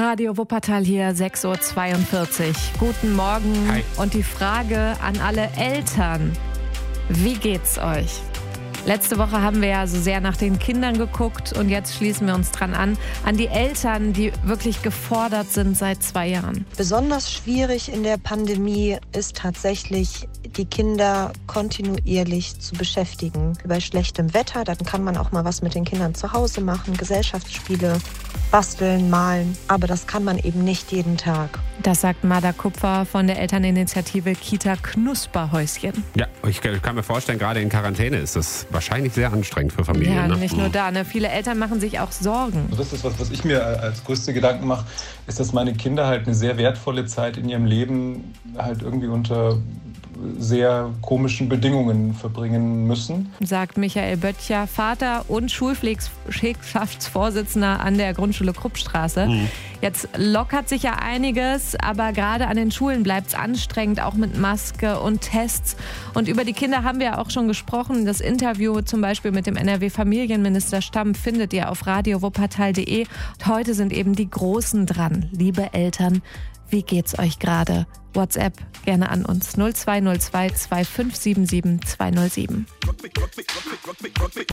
Radio Wuppertal hier, 6:42 Uhr. Guten Morgen. Hi. Und die Frage an alle Eltern: Wie geht's euch? Letzte Woche haben wir ja so sehr nach den Kindern geguckt und jetzt schließen wir uns dran an die Eltern, die wirklich gefordert sind seit 2 Jahren. Besonders schwierig in der Pandemie ist tatsächlich, die Kinder kontinuierlich zu beschäftigen. Bei schlechtem Wetter, dann kann man auch mal was mit den Kindern zu Hause machen, Gesellschaftsspiele, basteln, malen. Aber das kann man eben nicht jeden Tag. Das sagt Mada Kupfer von der Elterninitiative Kita Knusperhäuschen. Ja, ich kann mir vorstellen, gerade in Quarantäne ist das wahrscheinlich sehr anstrengend für Familien. Ja, ne? nicht nur da. Viele Eltern machen sich auch Sorgen. Das ist was ich mir als größte Gedanken mache, ist, dass meine Kinder halt eine sehr wertvolle Zeit in ihrem Leben halt irgendwie unter sehr komischen Bedingungen verbringen müssen. Sagt Michael Böttcher, Vater und Schulpflegschaftsvorsitzender an der Grundschule Kruppstraße. Jetzt lockert sich ja einiges, aber gerade an den Schulen bleibt es anstrengend, auch mit Maske und Tests. Und über die Kinder haben wir ja auch schon gesprochen. Das Interview zum Beispiel mit dem NRW-Familienminister Stamm findet ihr auf radiowuppertal.de. Und heute sind eben die Großen dran. Liebe Eltern, wie geht's euch gerade? WhatsApp gerne an uns 0202 2577 207.